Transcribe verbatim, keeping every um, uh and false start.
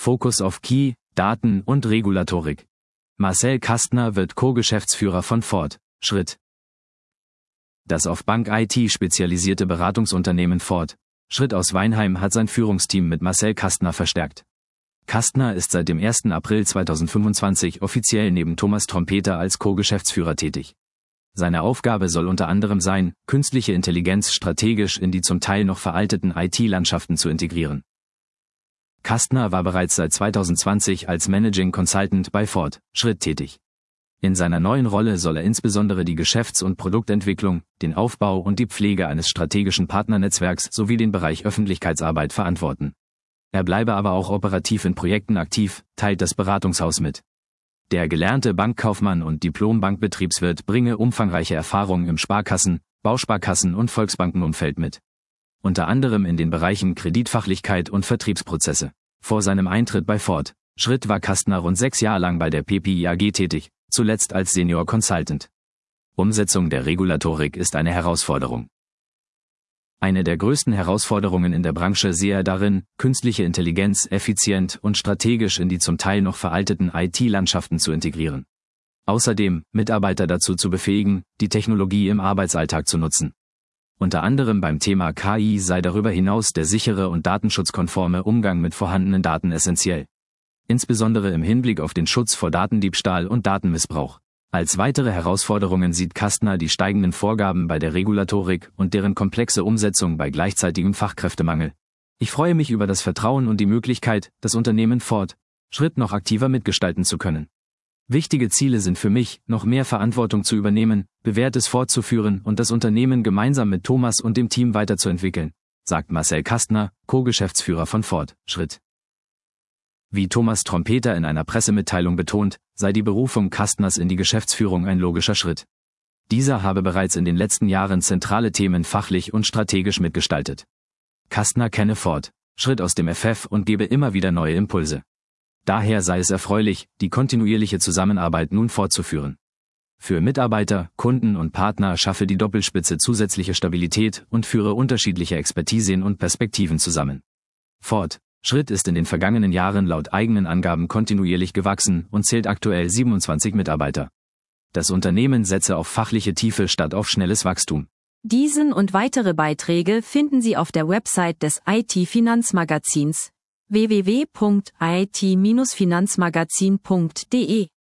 Fokus auf Key, Daten und Regulatorik. Marcel Kastner wird Co-Geschäftsführer von Ford, Schritt. Das auf Bank-I T spezialisierte Beratungsunternehmen Ford, Schritt aus Weinheim hat sein Führungsteam mit Marcel Kastner verstärkt. Kastner ist seit dem ersten April zweitausendfünfundzwanzig offiziell neben Thomas Trompeter als Co-Geschäftsführer tätig. Seine Aufgabe soll unter anderem sein, künstliche Intelligenz strategisch in die zum Teil noch veralteten I T-Landschaften zu integrieren. Kastner war bereits seit zweitausendzwanzig als Managing Consultant bei Ford, Schritt tätig. In seiner neuen Rolle soll er insbesondere die Geschäfts- und Produktentwicklung, den Aufbau und die Pflege eines strategischen Partnernetzwerks sowie den Bereich Öffentlichkeitsarbeit verantworten. Er bleibe aber auch operativ in Projekten aktiv, teilt das Beratungshaus mit. Der gelernte Bankkaufmann und Diplom-Bankbetriebswirt bringe umfangreiche Erfahrungen im Sparkassen-, Bausparkassen- und Volksbankenumfeld mit. Unter anderem in den Bereichen Kreditfachlichkeit und Vertriebsprozesse. Vor seinem Eintritt bei Ford, Schritt war Kastner rund sechs Jahre lang bei der P P I A G tätig, zuletzt als Senior Consultant. Umsetzung der Regulatorik ist eine Herausforderung. Eine der größten Herausforderungen in der Branche sehe er darin, künstliche Intelligenz effizient und strategisch in die zum Teil noch veralteten I T-Landschaften zu integrieren. Außerdem, Mitarbeiter dazu zu befähigen, die Technologie im Arbeitsalltag zu nutzen. Unter anderem beim Thema K I sei darüber hinaus der sichere und datenschutzkonforme Umgang mit vorhandenen Daten essentiell. Insbesondere im Hinblick auf den Schutz vor Datendiebstahl und Datenmissbrauch. Als weitere Herausforderungen sieht Kastner die steigenden Vorgaben bei der Regulatorik und deren komplexe Umsetzung bei gleichzeitigem Fachkräftemangel. Ich freue mich über das Vertrauen und die Möglichkeit, das Unternehmen Ford, Schritt noch aktiver mitgestalten zu können. Wichtige Ziele sind für mich, noch mehr Verantwortung zu übernehmen, Bewährtes fortzuführen und das Unternehmen gemeinsam mit Thomas und dem Team weiterzuentwickeln, sagt Marcel Kastner, Co-Geschäftsführer von Ford, Schritt. Wie Thomas Trompeter in einer Pressemitteilung betont, sei die Berufung Kastners in die Geschäftsführung ein logischer Schritt. Dieser habe bereits in den letzten Jahren zentrale Themen fachlich und strategisch mitgestaltet. Kastner kenne Ford, Schritt aus dem F F und gebe immer wieder neue Impulse. Daher sei es erfreulich, die kontinuierliche Zusammenarbeit nun fortzuführen. Für Mitarbeiter, Kunden und Partner schaffe die Doppelspitze zusätzliche Stabilität und führe unterschiedliche Expertisen und Perspektiven zusammen. Ford, Schritt ist in den vergangenen Jahren laut eigenen Angaben kontinuierlich gewachsen und zählt aktuell siebenundzwanzig Mitarbeiter. Das Unternehmen setze auf fachliche Tiefe statt auf schnelles Wachstum. Diesen und weitere Beiträge finden Sie auf der Website des I T-Finanzmagazins w w w punkt i t Bindestrich finanzmagazin punkt d e.